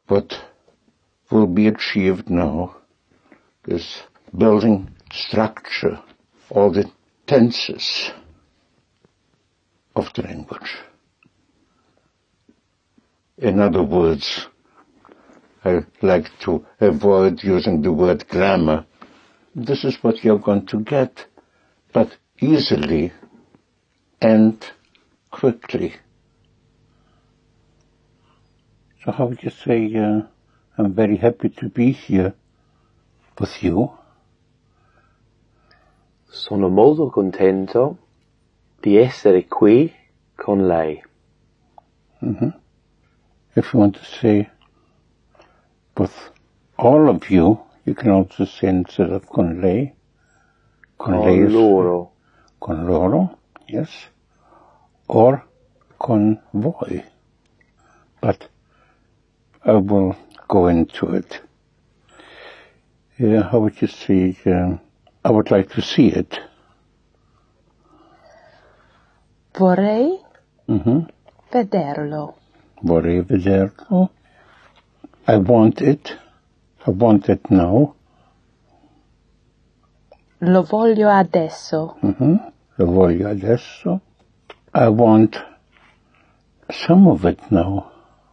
what will be achieved now is building structure, all the tenses of the language. In other words, I like to avoid using the word grammar. This is what you're going to get, but easily and quickly. So how would you say, I'm very happy to be here with you? Sono molto contento di essere qui con lei. Mm-hmm. If you want to say with all of you, you can also say instead of con lei. Con loro. Con loro, yes. Or con voi. But I will go into it. How would you say, I would like to see it. Vorrei vederlo. Vorrei vederlo. I want it. I want it now. Lo voglio adesso. Lo voglio adesso. I want some of it now.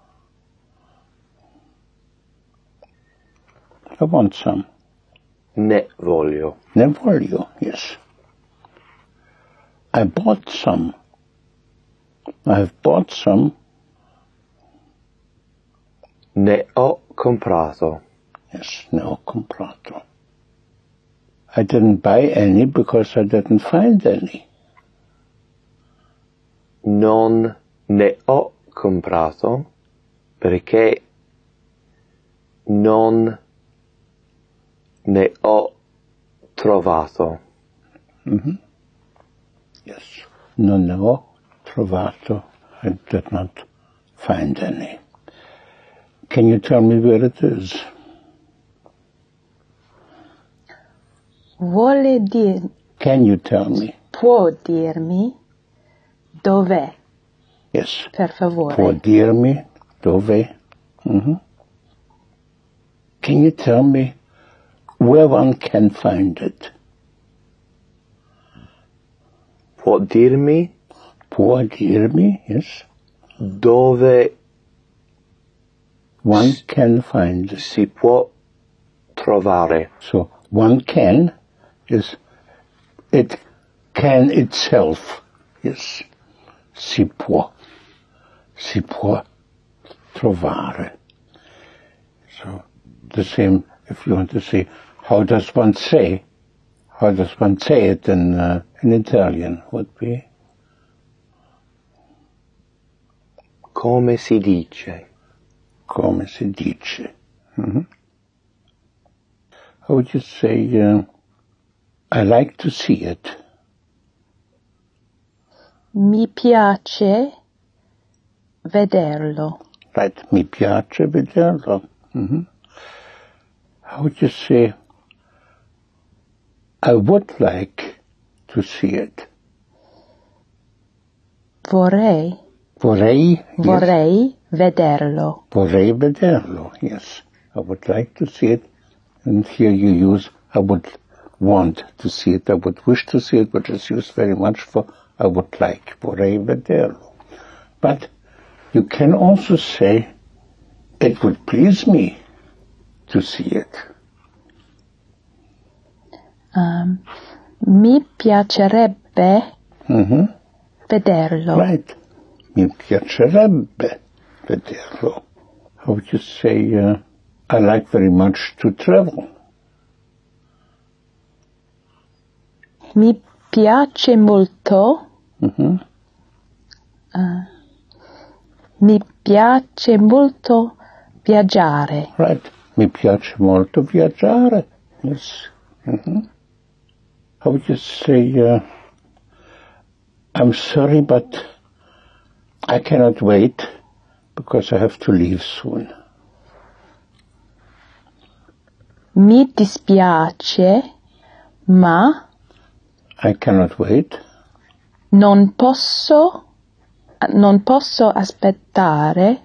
I want some. Ne voglio. Ne voglio, yes. I bought some. I have bought some. Ne ho comprato. Yes, ne ho comprato. I didn't buy any because I didn't find any. Non ne ho comprato perché non ne ho trovato. Yes, non ne ho trovato. I did not find any. Can you tell me where it is? Can you tell me? Può dirmi dov'è? Yes. Per favore. Può dirmi dove? Can you tell me where one can find it? Può dirmi? Può dirmi, yes. Dove one can find it. Si può trovare. So one can is it can itself. Yes. Si può trovare. So the same if you want to say how does one say it in Italian would be come si dice. Come si dice. How would you say I like to see it? Mi piace vederlo. Right, mi piace vederlo. How would you say I would like to see it? Vorrei. Vorrei? Yes. Vorrei vederlo. Vorrei vederlo, yes. I would like to see it. And here you use I would want to see it, I would wish to see it, which is used very much for I would like. Vorrei vederlo. But you can also say it would please me to see it. Mi piacerebbe vederlo. Right. Mi piacerebbe vederlo. How would you say, I like very much to travel? Mi piace molto. Mi piace molto viaggiare. Right. Mi piace molto viaggiare. Yes. How would you say, I'm sorry, but I cannot wait because I have to leave soon. Mi dispiace, ma I cannot wait. Non posso aspettare